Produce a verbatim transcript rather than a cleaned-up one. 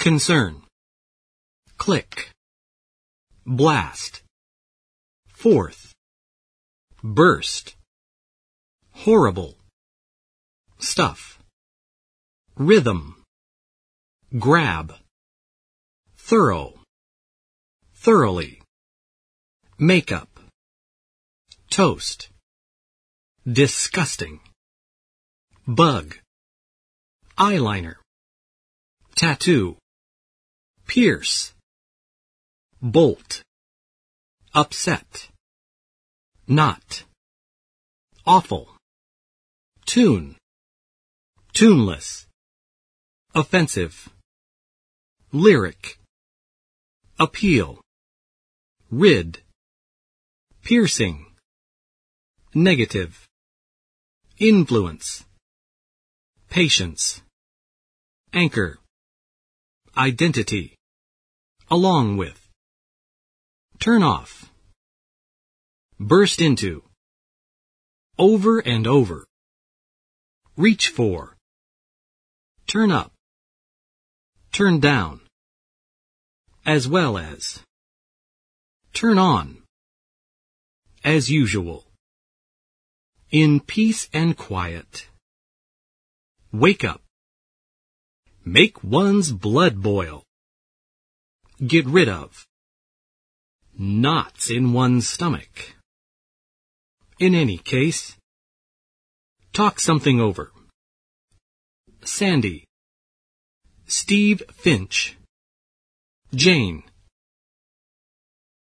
concern, click, blast, fourth, burst, horrible, stuff, rhythm, grab, thorough, thoroughly, makeup, toast, disgusting, bug, eyeliner, tattoo, pierce, bolt, upset, knot, awful, tune, tuneless, offensive, lyric, appeal, rid, piercing, negative, influence, patience, anchor, identity, along with, turn off, burst into, over and over, reach for, turn up, turn down, as well as, turn on, as usual, in peace and quiet, wake up, make one's blood boil, get rid of, knots in one's stomach. In any case, talk something over. Sandy, Steve Finch, Jane.